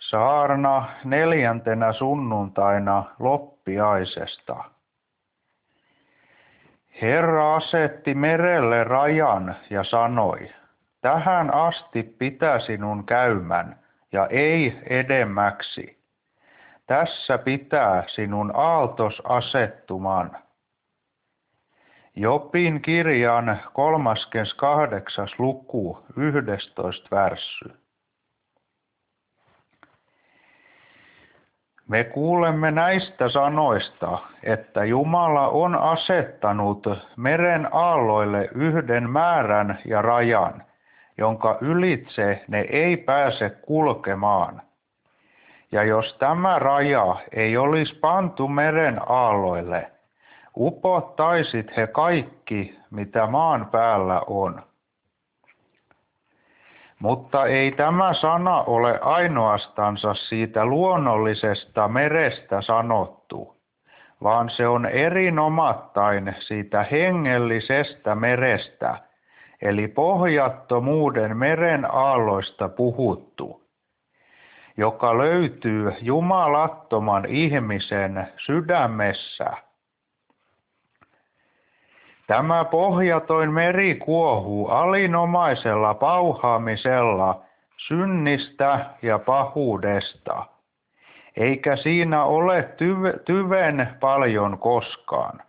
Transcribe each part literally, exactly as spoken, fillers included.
Saarna neljäntenä sunnuntaina loppiaisesta. Herra asetti merelle rajan ja sanoi, tähän asti pitää sinun käymän ja ei edemmäksi. Tässä pitää sinun aaltos asettuman. Jobin kirjan kolmaskymmeneskahdeksas luku, yhdestoista värssy. Me kuulemme näistä sanoista, että Jumala on asettanut meren aalloille yhden määrän ja rajan, jonka ylitse ne ei pääse kulkemaan. Ja jos tämä raja ei olisi pantu meren aalloille, upottaisit he kaikki, mitä maan päällä on. Mutta ei tämä sana ole ainoastansa siitä luonnollisesta merestä sanottu, vaan se on erinomattain siitä hengellisestä merestä, eli pohjattomuuden meren aalloista puhuttu, joka löytyy jumalattoman ihmisen sydämessä. Tämä pohjatoin meri kuohuu alinomaisella pauhaamisella synnistä ja pahuudesta, eikä siinä ole tyve, tyven paljon koskaan.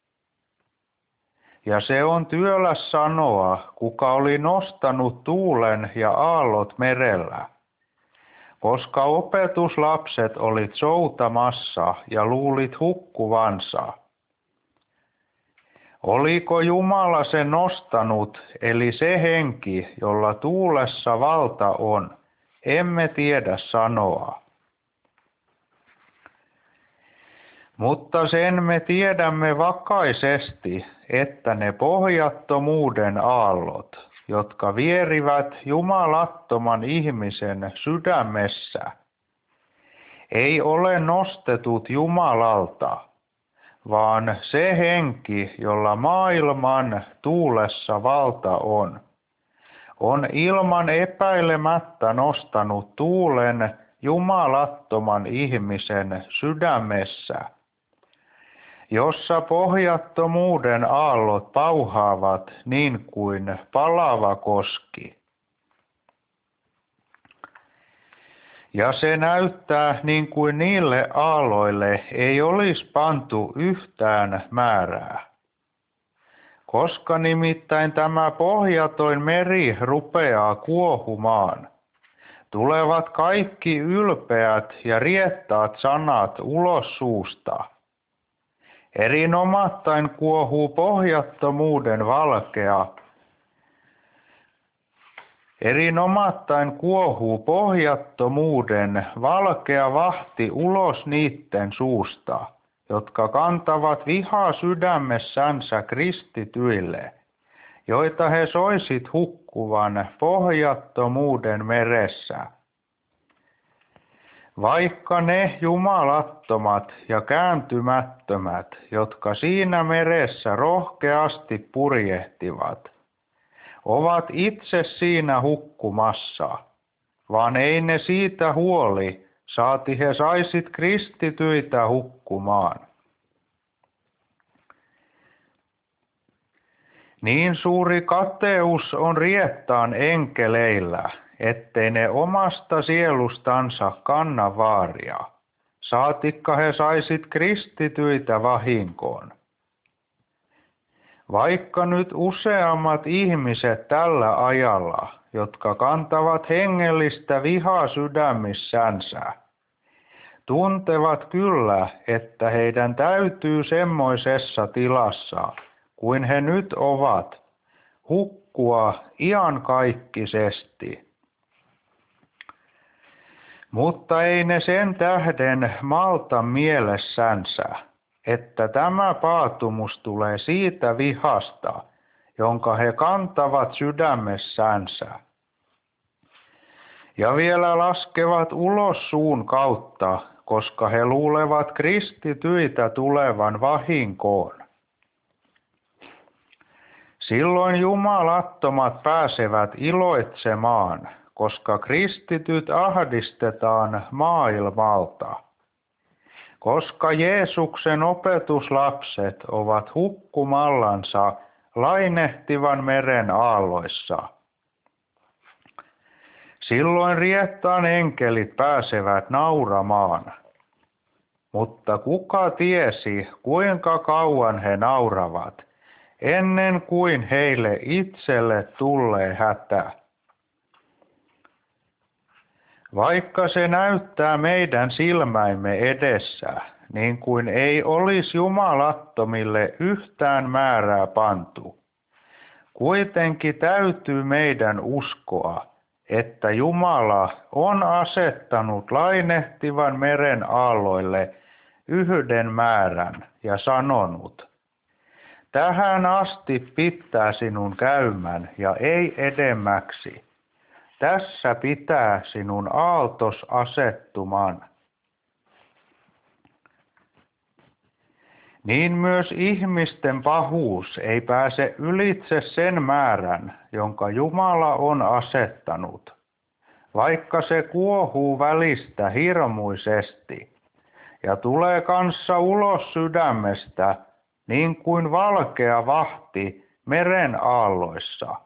Ja se on työläs sanoa, kuka oli nostanut tuulen ja aallot merellä, koska opetuslapset olit soutamassa ja luulit hukkuvansa. Oliko Jumala se nostanut, eli se henki, jolla tuulessa valta on, emme tiedä sanoa. Mutta sen me tiedämme vakaisesti, että ne pohjattomuuden aallot, jotka vierivät jumalattoman ihmisen sydämessä, ei ole nostetut Jumalalta, vaan se henki, jolla maailman tuulessa valta on, on ilman epäilemättä nostanut tuulen jumalattoman ihmisen sydämessä, jossa pohjattomuuden aallot pauhaavat niin kuin palava koski. Ja se näyttää niin kuin niille aalloille ei olisi pantu yhtään määrää. Koska nimittäin tämä pohjatoin meri rupeaa kuohumaan, tulevat kaikki ylpeät ja riettaat sanat ulos suusta. Erinomattain kuohuu pohjattomuuden valkea, Erinomattain kuohuu pohjattomuuden valkea vahti ulos niitten suusta, jotka kantavat vihaa sydämessänsä kristityille, joita he soisit hukkuvan pohjattomuuden meressä. Vaikka ne jumalattomat ja kääntymättömät, jotka siinä meressä rohkeasti purjehtivat, ovat itse siinä hukkumassa, vaan ei ne siitä huoli, saati he saisit kristityitä hukkumaan. Niin suuri kateus on riettaan enkeleillä, ettei ne omasta sielustansa kanna vaaria, saatikka he saisit kristityitä vahinkoon. Vaikka nyt useammat ihmiset tällä ajalla, jotka kantavat hengellistä vihaa sydämissänsä, tuntevat kyllä, että heidän täytyy semmoisessa tilassa, kuin he nyt ovat, hukkua iankaikkisesti. Mutta ei ne sen tähden malta mielessänsä, että tämä paatumus tulee siitä vihasta, jonka he kantavat sydämessänsä. Ja vielä laskevat ulos suun kautta, koska he luulevat kristityitä tulevan vahinkoon. Silloin jumalattomat pääsevät iloitsemaan, koska kristityt ahdistetaan maailmalta. Koska Jeesuksen opetuslapset ovat hukkumallansa lainehtivan meren aalloissa. Silloin riettaan enkelit pääsevät nauramaan. Mutta kuka tiesi, kuinka kauan he nauravat, ennen kuin heille itselle tulee hätä. Vaikka se näyttää meidän silmäimme edessä, niin kuin ei olisi jumalattomille yhtään määrää pantu. Kuitenkin täytyy meidän uskoa, että Jumala on asettanut lainehtivan meren aalloille yhden määrän ja sanonut, tähän asti pitää sinun käymän ja ei edemmäksi. Tässä pitää sinun aaltos asettuman. Niin myös ihmisten pahuus ei pääse ylitse sen määrän, jonka Jumala on asettanut, vaikka se kuohuu välistä hirmuisesti ja tulee kanssa ulos sydämestä niin kuin valkea vahti meren aalloissa.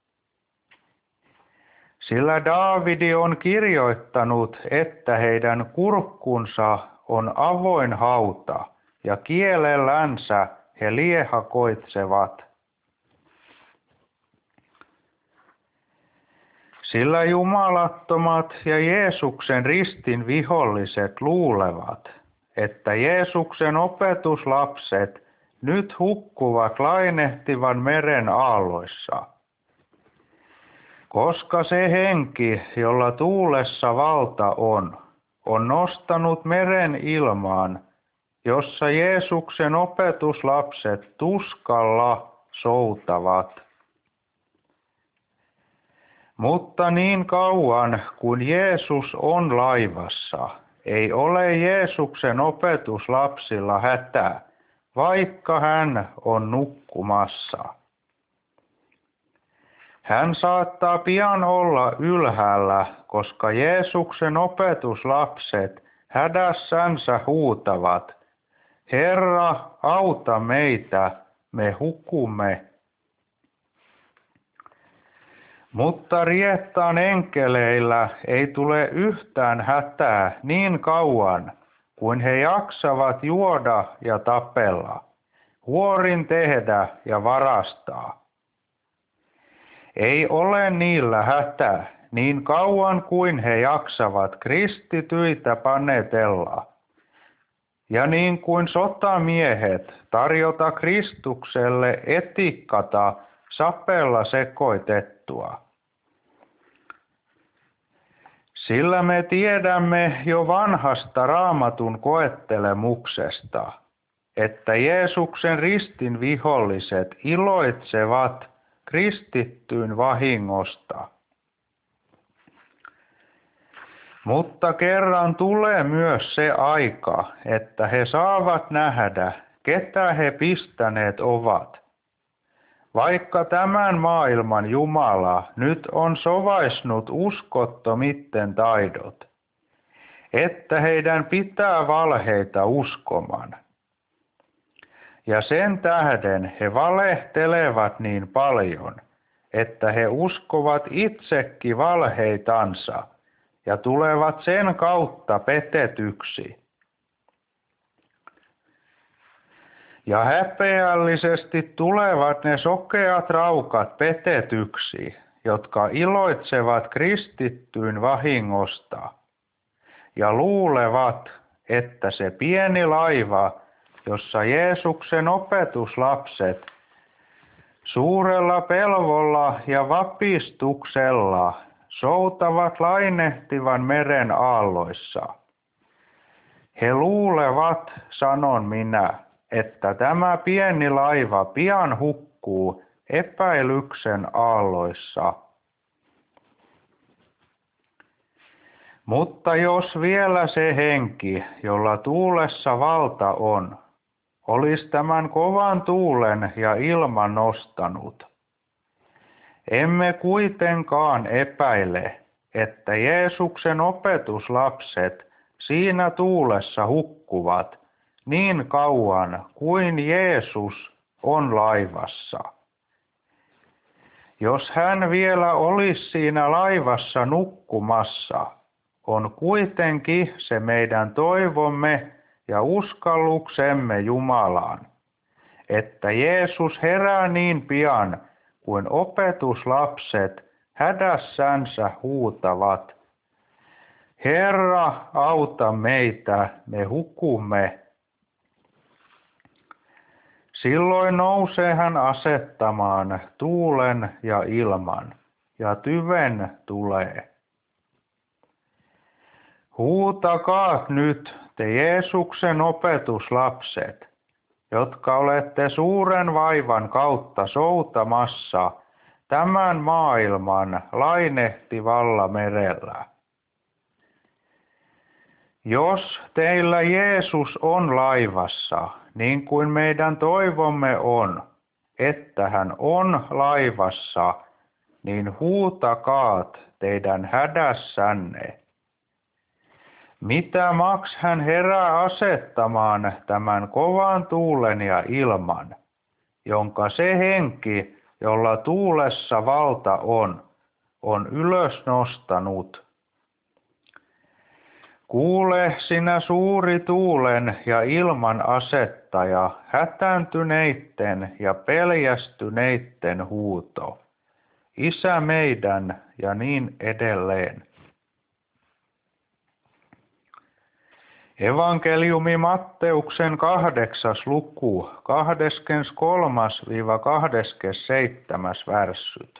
Sillä Daavidi on kirjoittanut, että heidän kurkkunsa on avoin hauta, ja kielellänsä he liehakoitsevat. Sillä jumalattomat ja Jeesuksen ristin viholliset luulevat, että Jeesuksen opetuslapset nyt hukkuvat lainehtivan meren aalloissa. Koska se henki, jolla tuulessa valta on, on nostanut meren ilmaan, jossa Jeesuksen opetuslapset tuskalla soutavat. Mutta niin kauan kuin Jeesus on laivassa, ei ole Jeesuksen opetuslapsilla hätä, vaikka hän on nukkumassa. Hän saattaa pian olla ylhäällä, koska Jeesuksen opetuslapset hädässänsä huutavat, Herra, auta meitä, me hukumme. Mutta riettaan enkeleillä ei tule yhtään hätää niin kauan, kuin he jaksavat juoda ja tapella, huorin tehdä ja varastaa. Ei ole niillä hätä niin kauan kuin he jaksavat kristityitä panetella, ja niin kuin sotamiehet tarjota Kristukselle etikkata sapella sekoitettua. Sillä me tiedämme jo vanhasta Raamatun koettelemuksesta, että Jeesuksen ristin viholliset iloitsevat kristittyyn vahingosta. Mutta kerran tulee myös se aika, että he saavat nähdä, ketä he pistäneet ovat. Vaikka tämän maailman Jumala nyt on sovaisnut uskottomitten taidot, että heidän pitää valheita uskoman. Ja sen tähden he valehtelevat niin paljon, että he uskovat itsekin valheitansa ja tulevat sen kautta petetyksi. Ja häpeällisesti tulevat ne sokeat raukat petetyksi, jotka iloitsevat kristittyyn vahingosta ja luulevat, että se pieni laiva, jossa Jeesuksen opetuslapset suurella pelvolla ja vapistuksella soutavat lainehtivan meren aalloissa. He luulevat, sanon minä, että tämä pieni laiva pian hukkuu epäilyksen aalloissa. Mutta jos vielä se henki, jolla tuulessa valta on, olisi tämän kovan tuulen ja ilman nostanut, emme kuitenkaan epäile, että Jeesuksen opetuslapset siinä tuulessa hukkuvat niin kauan kuin Jeesus on laivassa. Jos hän vielä olisi siinä laivassa nukkumassa, on kuitenkin se meidän toivomme ja uskalluksemme Jumalaan, että Jeesus herää niin pian kuin opetuslapset hädässänsä huutavat: Herra, auta meitä, me hukumme. Silloin nousee hän asettamaan tuulen ja ilman, ja tyven tulee. Huutakaa nyt, te Jeesuksen opetuslapset, jotka olette suuren vaivan kautta soutamassa tämän maailman lainehtivalla merellä. Jos teillä Jeesus on laivassa, niin kuin meidän toivomme on, että hän on laivassa, niin huutakaat teidän hädässänne. Mitä maks hän herää asettamaan tämän kovan tuulen ja ilman, jonka se henki, jolla tuulessa valta on, on ylös nostanut. Kuule sinä suuri tuulen ja ilman asettaja, hätääntyneitten ja peljästyneitten huuto. Isä meidän ja niin edelleen. Evankeliumi Matteuksen kahdeksas luku, kaksikymmentäkolmas kaksikymmentäseitsemäs värssyt.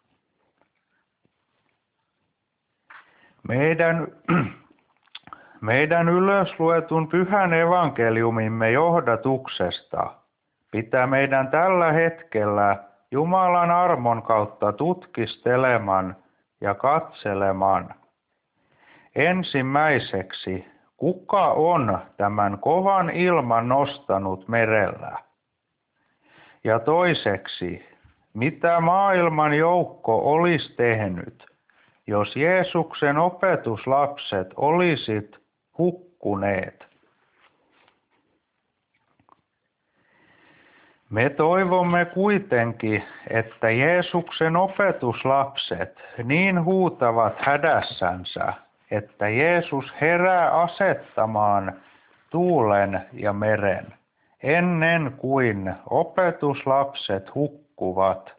Meidän, meidän ylösluetun pyhän evankeliumimme johdatuksesta pitää meidän tällä hetkellä Jumalan armon kautta tutkisteleman ja katseleman. Ensimmäiseksi, kuka on tämän kovan ilman nostanut merellä? Ja toiseksi, mitä maailman joukko olisi tehnyt, jos Jeesuksen opetuslapset olisit hukkuneet? Me toivomme kuitenkin, että Jeesuksen opetuslapset niin huutavat hädässänsä, että Jeesus herää asettamaan tuulen ja meren, ennen kuin opetuslapset hukkuvat.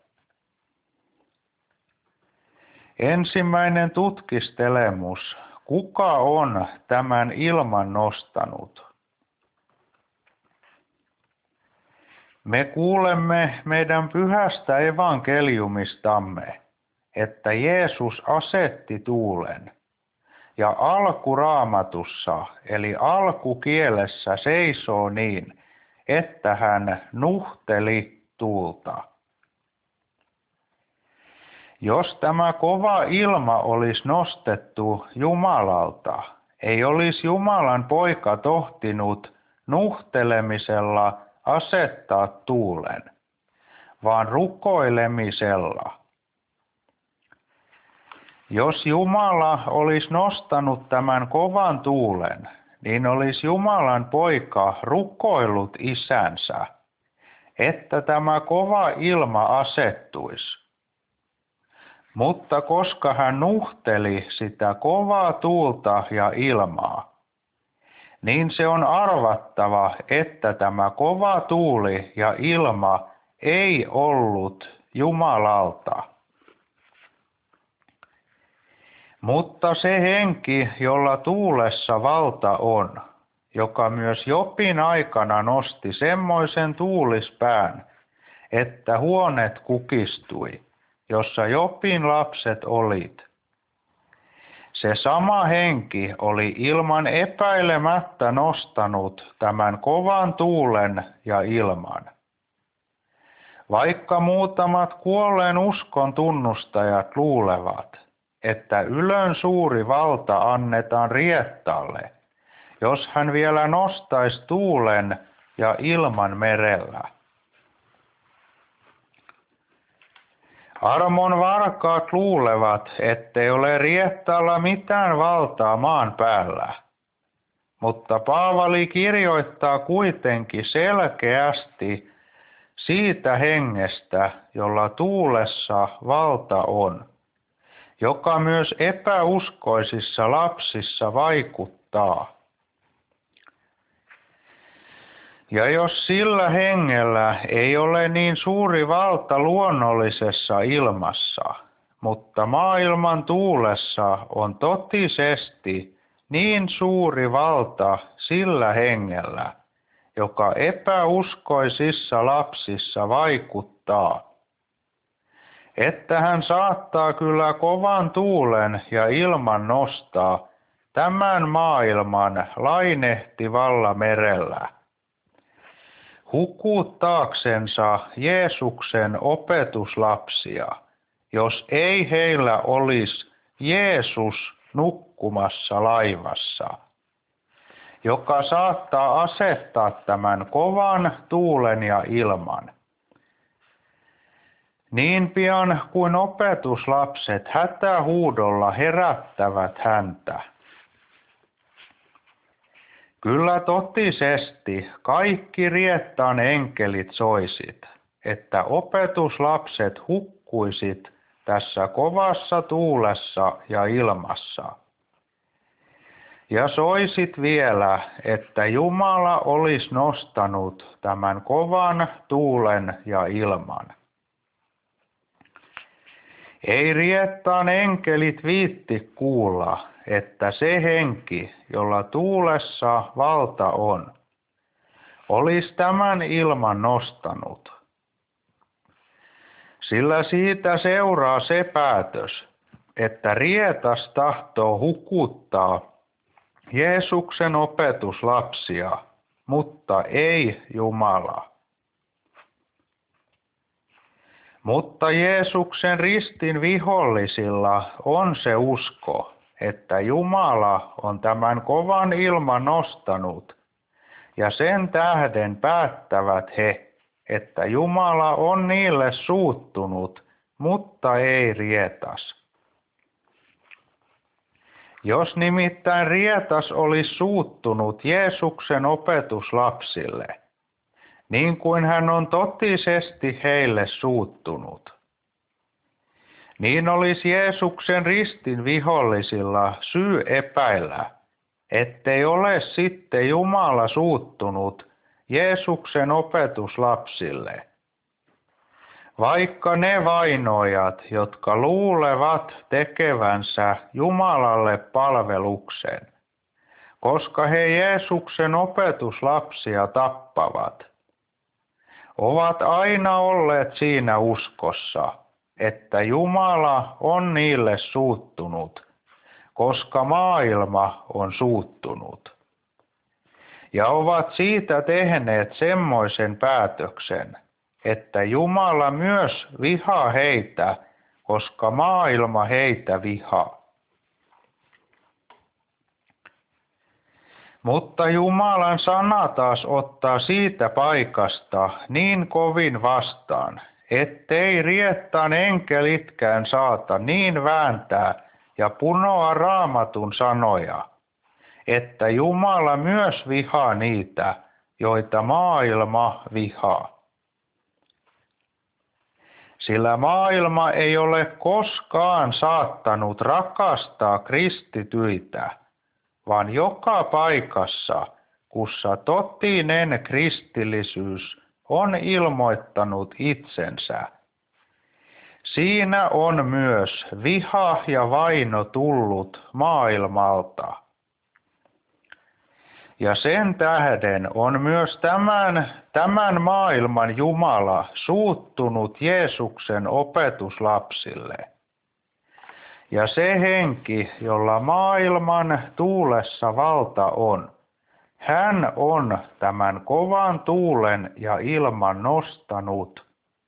Ensimmäinen tutkistelemus. Kuka on tämän ilman nostanut? Me kuulemme meidän pyhästä evankeliumistamme, että Jeesus asetti tuulen. Ja alkuraamatussa, eli alkukielessä seisoo niin, että hän nuhteli tuulta. Jos tämä kova ilma olisi nostettu Jumalalta, ei olisi Jumalan poika tohtinut nuhtelemisella asettaa tuulen, vaan rukoilemisella. Jos Jumala olisi nostanut tämän kovan tuulen, niin olisi Jumalan poika rukoillut isänsä, että tämä kova ilma asettuisi. Mutta koska hän nuhteli sitä kovaa tuulta ja ilmaa, niin se on arvattava, että tämä kova tuuli ja ilma ei ollut Jumalalta. Mutta se henki, jolla tuulessa valta on, joka myös Jopin aikana nosti semmoisen tuulispään, että huoneet kukistui, jossa Jopin lapset olit. Se sama henki oli ilman epäilemättä nostanut tämän kovan tuulen ja ilman. Vaikka muutamat kuolleen uskon tunnustajat luulevat, että ylön suuri valta annetaan Riettalle, jos hän vielä nostaisi tuulen ja ilman merellä. Armon varkaat luulevat, ettei ole Riettaalla mitään valtaa maan päällä. Mutta Paavali kirjoittaa kuitenkin selkeästi siitä hengestä, jolla tuulessa valta on, joka myös epäuskoisissa lapsissa vaikuttaa. Ja jos sillä hengellä ei ole niin suuri valta luonnollisessa ilmassa, mutta maailman tuulessa on totisesti niin suuri valta sillä hengellä, joka epäuskoisissa lapsissa vaikuttaa, että hän saattaa kyllä kovan tuulen ja ilman nostaa tämän maailman lainehtivalla merellä, hukuttaaksensa Jeesuksen opetuslapsia, jos ei heillä olisi Jeesus nukkumassa laivassa, joka saattaa asettaa tämän kovan tuulen ja ilman. Niin pian kuin opetuslapset hätähuudolla herättävät häntä. Kyllä totisesti kaikki Riettaan enkelit soisit, että opetuslapset hukkuisit tässä kovassa tuulessa ja ilmassa. Ja soisit vielä, että Jumala olisi nostanut tämän kovan tuulen ja ilman. Ei Riettaan enkelit viitti kuulla, että se henki, jolla tuulessa valta on, olisi tämän ilman nostanut. Sillä siitä seuraa se päätös, että Rietas tahtoo hukuttaa Jeesuksen opetuslapsia, mutta ei Jumala. Mutta Jeesuksen ristin vihollisilla on se usko, että Jumala on tämän kovan ilman nostanut, ja sen tähden päättävät he, että Jumala on niille suuttunut, mutta ei Rietas. Jos nimittäin Rietas olisi suuttunut Jeesuksen opetuslapsille, niin kuin hän on totisesti heille suuttunut, niin olisi Jeesuksen ristin vihollisilla syy epäillä, ettei ole sitten Jumala suuttunut Jeesuksen opetuslapsille, vaikka ne vainojat, jotka luulevat tekevänsä Jumalalle palveluksen, koska he Jeesuksen opetuslapsia tappavat, ovat aina olleet siinä uskossa, että Jumala on niille suuttunut, koska maailma on suuttunut. Ja ovat siitä tehneet semmoisen päätöksen, että Jumala myös vihaa heitä, koska maailma heitä vihaa. Mutta Jumalan sana taas ottaa siitä paikasta niin kovin vastaan, ettei Riettaan enkelitkään saata niin vääntää ja punoa Raamatun sanoja, että Jumala myös vihaa niitä, joita maailma vihaa. Sillä maailma ei ole koskaan saattanut rakastaa kristityitä, vaan joka paikassa, kussa totinen kristillisyys on ilmoittanut itsensä, siinä on myös viha ja vaino tullut maailmalta. Ja sen tähden on myös tämän, tämän maailman Jumala suuttunut Jeesuksen opetuslapsille. Ja se henki, jolla maailman tuulessa valta on, hän on tämän kovan tuulen ja ilman nostanut.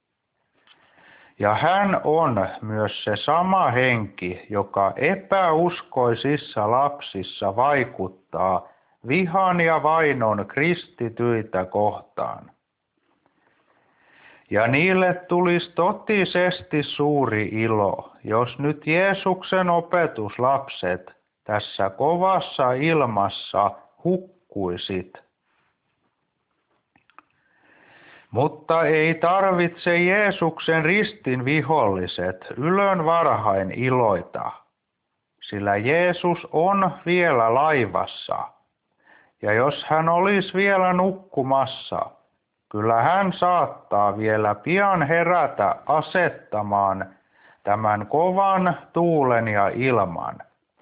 Ja hän on myös se sama henki, joka epäuskoisissa lapsissa vaikuttaa vihan ja vainon kristityitä kohtaan. Ja niille tulisi totisesti suuri ilo, jos nyt Jeesuksen opetuslapset tässä kovassa ilmassa hukkuisit. Mutta ei tarvitse Jeesuksen ristin viholliset ylön varhain iloita, sillä Jeesus on vielä laivassa. Ja jos hän olisi vielä nukkumassa, kyllä hän saattaa vielä pian herätä asettamaan tämän kovan tuulen ja ilman.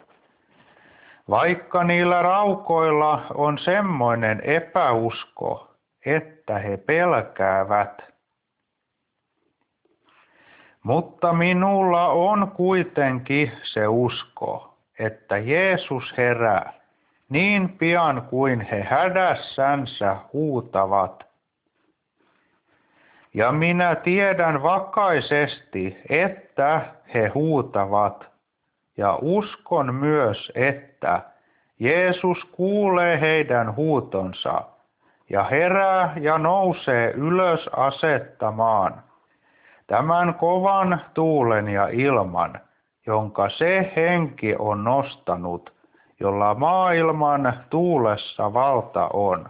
Vaikka niillä raukoilla on semmoinen epäusko, että he pelkäävät. Mutta minulla on kuitenkin se usko, että Jeesus herää niin pian kuin he hädässänsä huutavat. Ja minä tiedän vakaisesti, että he huutavat, ja uskon myös, että Jeesus kuulee heidän huutonsa ja herää ja nousee ylös asettamaan tämän kovan tuulen ja ilman, jonka se henki on nostanut, jolla maailman tuulessa valta on.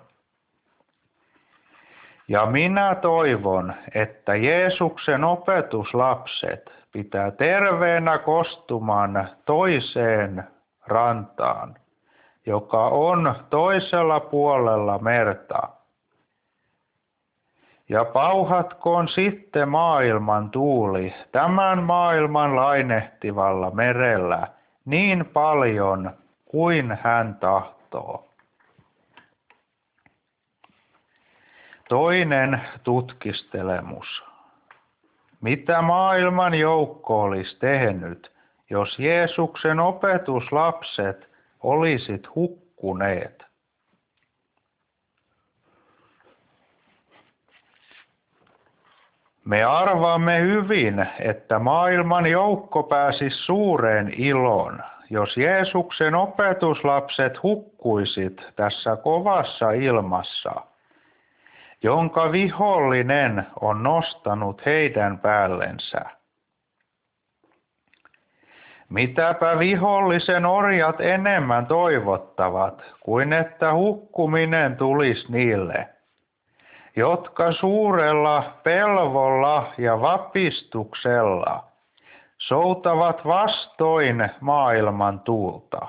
Ja minä toivon, että Jeesuksen opetuslapset pitää terveenä kostumaan toiseen rantaan, joka on toisella puolella merta. Ja pauhatkoon sitten maailman tuuli tämän maailman lainehtivalla merellä niin paljon kuin hän tahtoo. Toinen tutkistelemus. Mitä maailman joukko olisi tehnyt, jos Jeesuksen opetuslapset olisit hukkuneet? Me arvaamme hyvin, että maailman joukko pääsisi suureen iloon, jos Jeesuksen opetuslapset hukkuisit tässä kovassa ilmassa, jonka vihollinen on nostanut heidän päällensä. Mitäpä vihollisen orjat enemmän toivottavat, kuin että hukkuminen tulisi niille, jotka suurella pelvolla ja vapistuksella soutavat vastoin maailman tuulta.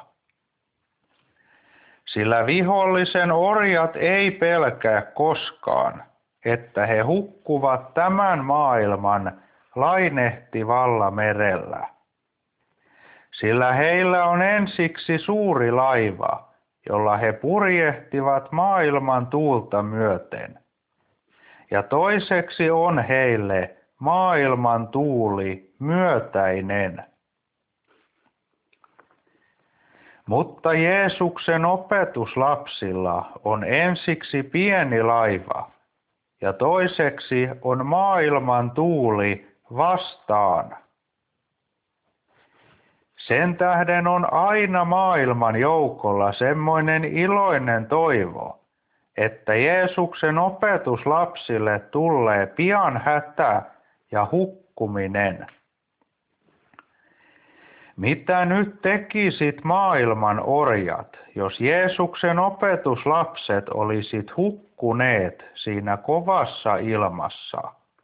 Sillä vihollisen orjat ei pelkää koskaan, että he hukkuvat tämän maailman lainehtivalla merellä. Sillä heillä on ensiksi suuri laiva, jolla he purjehtivat maailman tuulta myöten. Ja toiseksi on heille maailman tuuli myötäinen. Mutta Jeesuksen opetuslapsilla on ensiksi pieni laiva ja toiseksi on maailman tuuli vastaan. Sen tähden on aina maailman joukolla semmoinen iloinen toivo, että Jeesuksen opetuslapsille tulee pian hätä ja hukkuminen. Mitä nyt tekisit maailman orjat, jos Jeesuksen opetuslapset olisit hukkuneet siinä kovassa ilmassa?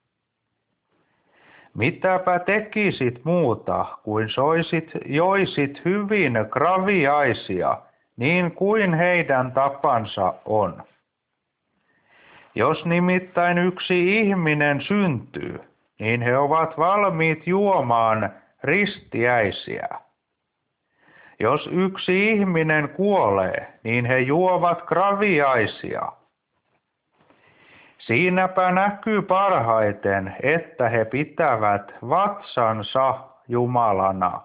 Mitäpä tekisit muuta kuin soisit, joisit hyvin kraviaisia, niin kuin heidän tapansa on? Jos nimittäin yksi ihminen syntyy, niin he ovat valmiit juomaan ristiäisiä. Jos yksi ihminen kuolee, niin he juovat kraviaisia. Siinäpä näkyy parhaiten, että he pitävät vatsansa Jumalana.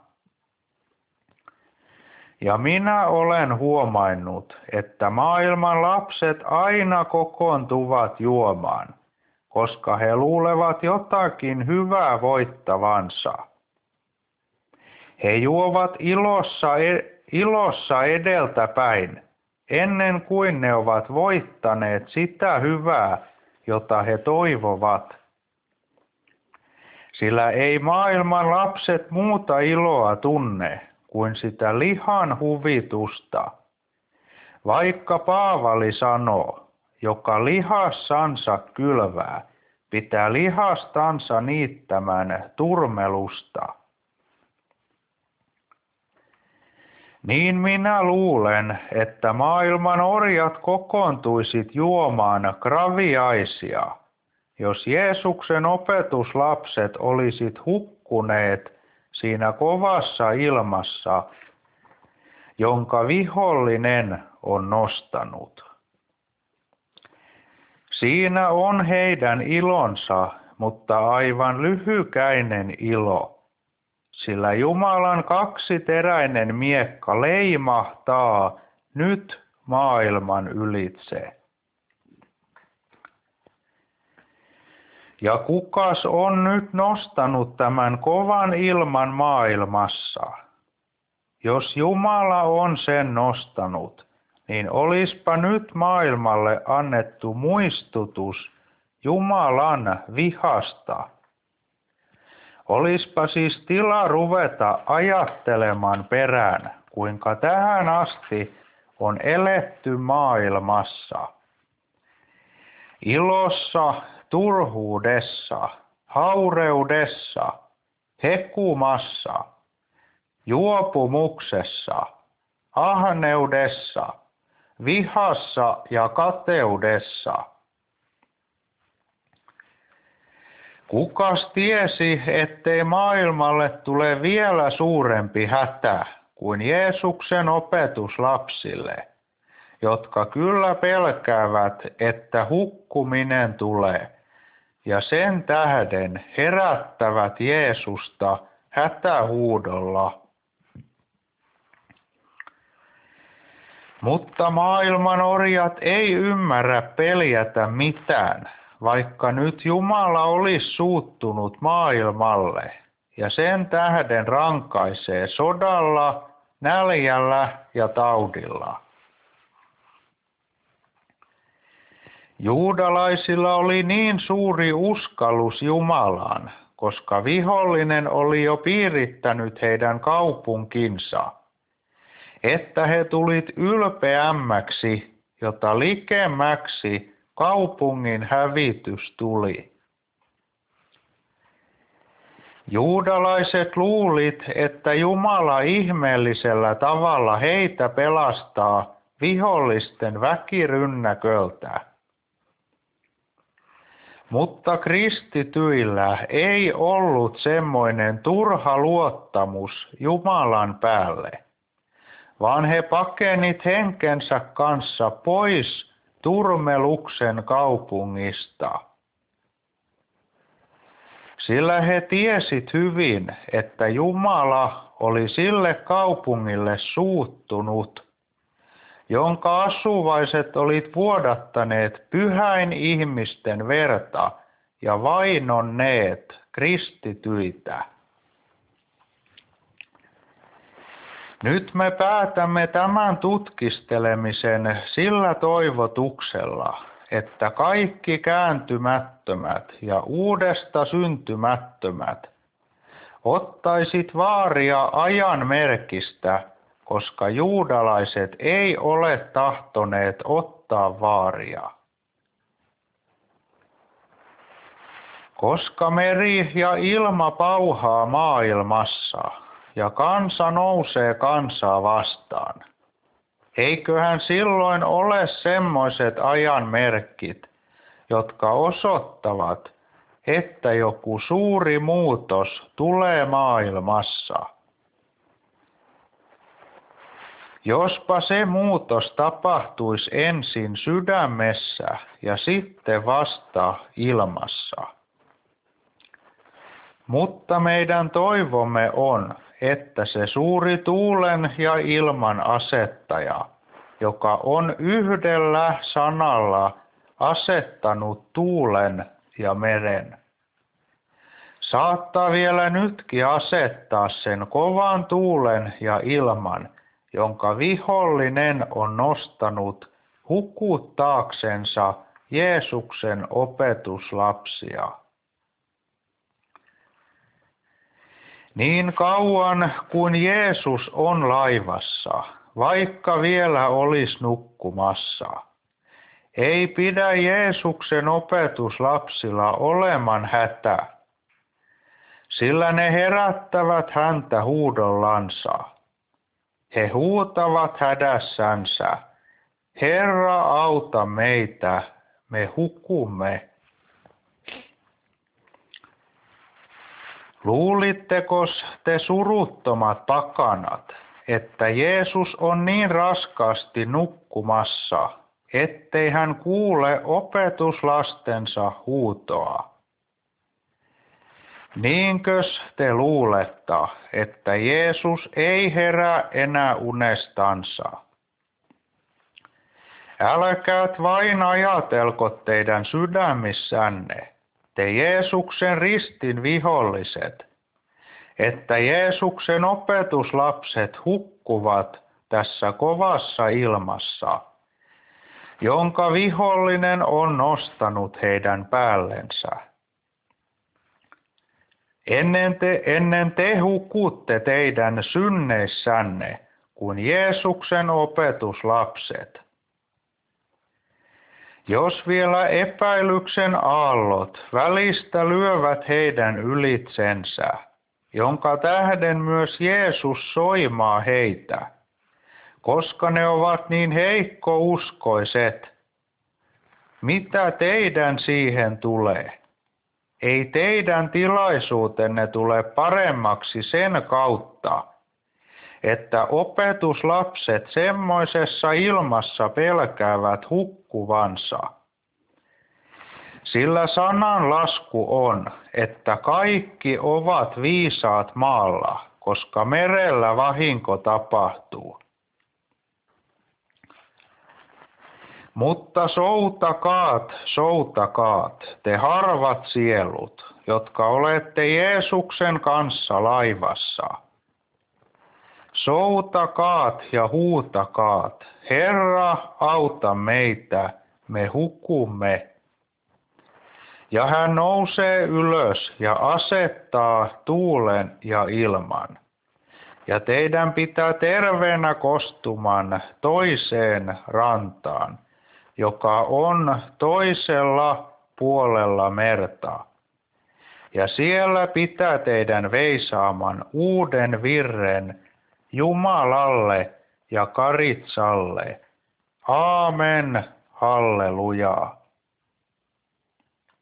Ja minä olen huomannut, että maailman lapset aina kokoontuvat juomaan, koska he luulevat jotakin hyvää voittavansa. He juovat ilossa, ilossa edeltäpäin, ennen kuin ne ovat voittaneet sitä hyvää, jota he toivovat. Sillä ei maailman lapset muuta iloa tunne kuin sitä lihan huvitusta. Vaikka Paavali sanoo, joka lihassansa kylvää, pitää lihastansa niittämään turmelusta. Niin minä luulen, että maailman orjat kokoontuisit juomaan graviaisia, jos Jeesuksen opetuslapset olisit hukkuneet siinä kovassa ilmassa, jonka vihollinen on nostanut. Siinä on heidän ilonsa, mutta aivan lyhykäinen ilo, sillä Jumalan kaksiteräinen miekka leimahtaa nyt maailman ylitse. Ja kukas on nyt nostanut tämän kovan ilman maailmassa? Jos Jumala on sen nostanut, niin olispa nyt maailmalle annettu muistutus Jumalan vihasta. Olispa siis tila ruveta ajattelemaan perään, kuinka tähän asti on eletty maailmassa. Ilossa, turhuudessa, haureudessa, hekumassa, juopumuksessa, ahneudessa, vihassa ja kateudessa. Kukas tiesi, ettei maailmalle tule vielä suurempi hätä kuin Jeesuksen opetuslapsille, jotka kyllä pelkäävät, että hukkuminen tulee, ja sen tähden herättävät Jeesusta hätähuudolla. Mutta maailman orjat ei ymmärrä peljätä mitään, vaikka nyt Jumala olisi suuttunut maailmalle ja sen tähden rankaisee sodalla, näljällä ja taudilla. Juudalaisilla oli niin suuri uskallus Jumalaan, koska vihollinen oli jo piirittänyt heidän kaupunkinsa, että he tulit ylpeämmäksi, jota likemmäksi kaupungin hävitys tuli. Juudalaiset luulit, että Jumala ihmeellisellä tavalla heitä pelastaa vihollisten väkirynnäköltä. Mutta kristityillä ei ollut semmoinen turha luottamus Jumalan päälle, vaan he pakenit henkensä kanssa pois Turmeluksen kaupungista. Sillä he tiesit hyvin, että Jumala oli sille kaupungille suuttunut, jonka asuvaiset olit vuodattaneet pyhäin ihmisten verta ja vainonneet kristityitä. Nyt me päätämme tämän tutkistelemisen sillä toivotuksella, että kaikki kääntymättömät ja uudesta syntymättömät ottaisit vaaria ajan merkistä, koska juudalaiset ei ole tahtoneet ottaa vaaria. Koska meri ja ilma pauhaa maailmassa ja kansa nousee kansaa vastaan, eiköhän silloin ole semmoiset ajan merkit, jotka osoittavat, että joku suuri muutos tulee maailmassa. Jospa se muutos tapahtuisi ensin sydämessä ja sitten vasta ilmassa. Mutta meidän toivomme on, että se suuri tuulen ja ilman asettaja, joka on yhdellä sanalla asettanut tuulen ja meren, saattaa vielä nytkin asettaa sen kovan tuulen ja ilman, jonka vihollinen on nostanut hukuttaaksensa Jeesuksen opetuslapsia. Niin kauan kuin Jeesus on laivassa, vaikka vielä olisi nukkumassa, ei pidä Jeesuksen opetuslapsilla oleman hätä, sillä ne herättävät häntä huudollansa. He huutavat hädässänsä, Herra, auta meitä, me hukumme. Luulittekos te suruttomat pakanat, että Jeesus on niin raskaasti nukkumassa, ettei hän kuule opetuslastensa huutoa? Niinkös te luuletta, että Jeesus ei herää enää unestansa? Älkäät vain ajatelko teidän sydämissänne, te Jeesuksen ristin viholliset, että Jeesuksen opetuslapset hukkuvat tässä kovassa ilmassa, jonka vihollinen on nostanut heidän päällensä. Ennen te, ennen te hukutte teidän synneissänne kuin Jeesuksen opetuslapset. Jos vielä epäilyksen aallot välistä lyövät heidän ylitsensä, jonka tähden myös Jeesus soimaa heitä, koska ne ovat niin heikkouskoiset, mitä teidän siihen tulee? Ei teidän tilaisuutenne tule paremmaksi sen kautta, että opetuslapset semmoisessa ilmassa pelkäävät hukkuvansa. Sillä sanan lasku on, että kaikki ovat viisaat maalla, koska merellä vahinko tapahtuu. Mutta soutakaat, soutakaat, te harvat sielut, jotka olette Jeesuksen kanssa laivassa. Soutakaat ja huutakaat, Herra, auta meitä, me hukumme. Ja hän nousee ylös ja asettaa tuulen ja ilman. Ja teidän pitää terveenä kostuman toiseen rantaan, joka on toisella puolella merta. Ja siellä pitää teidän veisaaman uuden virren Jumalalle ja Karitsalle. Aamen, halleluja.